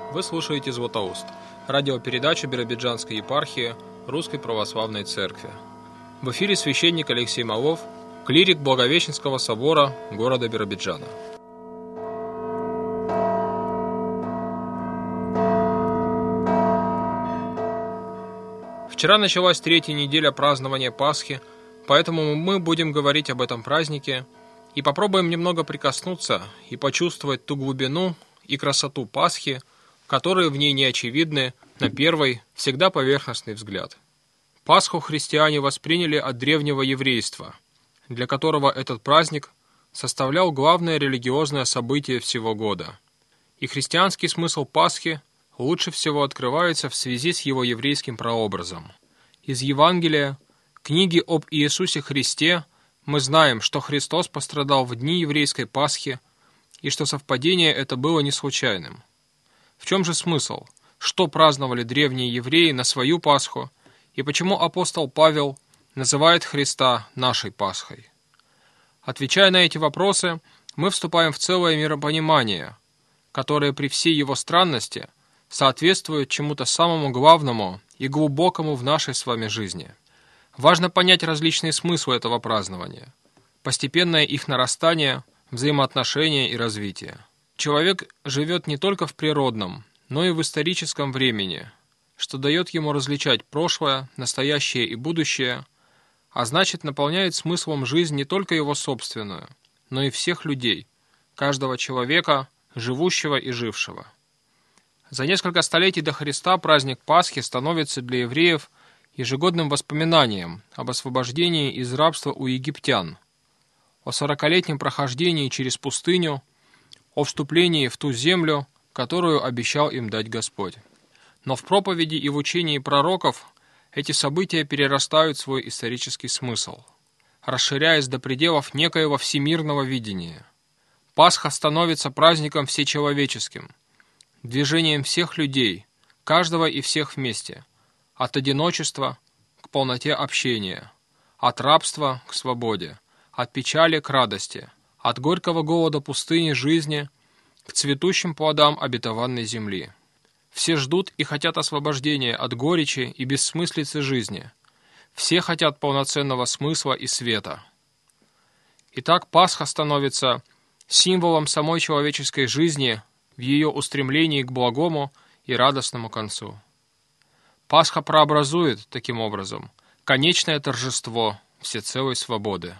Вы слушаете «Златоуст» – радиопередачу Биробиджанской епархии Русской Православной Церкви. В эфире священник Алексей Малов, клирик Благовещенского собора города Биробиджана. Вчера началась третья неделя празднования Пасхи, поэтому мы будем говорить об этом празднике и попробуем немного прикоснуться и почувствовать ту глубину и красоту Пасхи, которые в ней не очевидны на первый, всегда поверхностный взгляд. Пасху христиане восприняли от древнего еврейства, для которого этот праздник составлял главное религиозное событие всего года. И христианский смысл Пасхи лучше всего открывается в связи с его еврейским прообразом. Из Евангелия, книги об Иисусе Христе, мы знаем, что Христос пострадал в дни еврейской Пасхи, и что совпадение это было не случайным. В чем же смысл? Что праздновали древние евреи на свою Пасху, и почему апостол Павел называет Христа нашей Пасхой? Отвечая на эти вопросы, мы вступаем в целое миропонимание, которое при всей его странности соответствует чему-то самому главному и глубокому в нашей с вами жизни. Важно понять различные смыслы этого празднования, постепенное их нарастание, взаимоотношения и развитие. Человек живет не только в природном, но и в историческом времени, что дает ему различать прошлое, настоящее и будущее, а значит наполняет смыслом жизнь не только его собственную, но и всех людей, каждого человека, живущего и жившего. За несколько столетий до Христа праздник Пасхи становится для евреев ежегодным воспоминанием об освобождении из рабства у египтян, о 40-летнем прохождении через пустыню, о вступлении в ту землю, которую обещал им дать Господь. Но в проповеди и в учении пророков эти события перерастают в свой исторический смысл, расширяясь до пределов некоего всемирного видения. Пасха становится праздником всечеловеческим, движением всех людей, каждого и всех вместе, от одиночества к полноте общения, от рабства к свободе, от печали к радости, от горького голода пустыни жизни к цветущим плодам обетованной земли. Все ждут и хотят освобождения от горечи и бессмыслицы жизни. Все хотят полноценного смысла и света. Итак, Пасха становится символом самой человеческой жизни в ее устремлении к благому и радостному концу. Пасха прообразует, таким образом, конечное торжество всецелой свободы.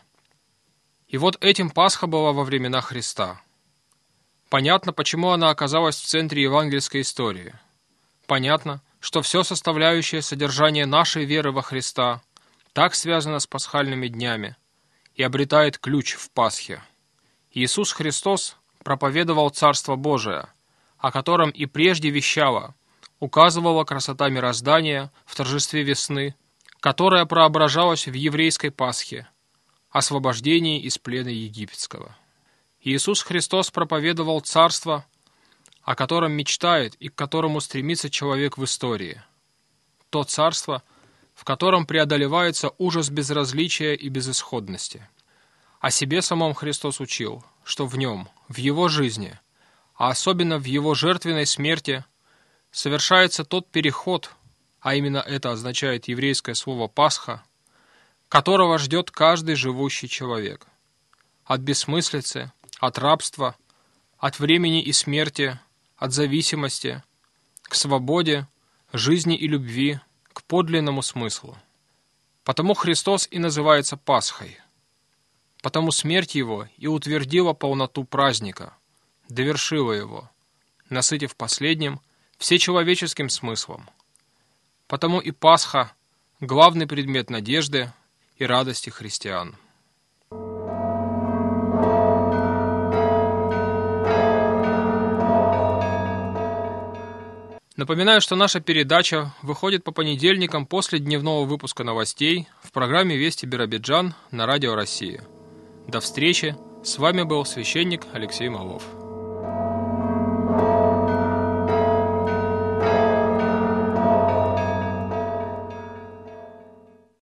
И вот этим Пасха была во времена Христа. Понятно, почему она оказалась в центре евангельской истории. Понятно, что все составляющее содержание нашей веры во Христа так связано с пасхальными днями и обретает ключ в Пасхе. Иисус Христос проповедовал Царство Божие, о котором и прежде вещала, указывала красота мироздания в торжестве весны, которая преображалась в еврейской Пасхе, освобождении из плена египетского. Иисус Христос проповедовал царство, о котором мечтает и к которому стремится человек в истории. То царство, в котором преодолевается ужас безразличия и безысходности. О себе самом Христос учил, что в нем, в его жизни, а особенно в его жертвенной смерти, совершается тот переход, а именно это означает еврейское слово «Пасха», которого ждет каждый живущий человек. От бессмыслицы, от рабства, от времени и смерти, от зависимости, к свободе, жизни и любви, к подлинному смыслу. Потому Христос и называется Пасхой. Потому смерть Его и утвердила полноту праздника, довершила его, насытив последним всечеловеческим смыслом. Потому и Пасха – главный предмет надежды и радости христиан. Напоминаю, что наша передача выходит по понедельникам после дневного выпуска новостей в программе «Вести Биробиджан» на Радио России. До встречи! С вами был священник Алексей Малов.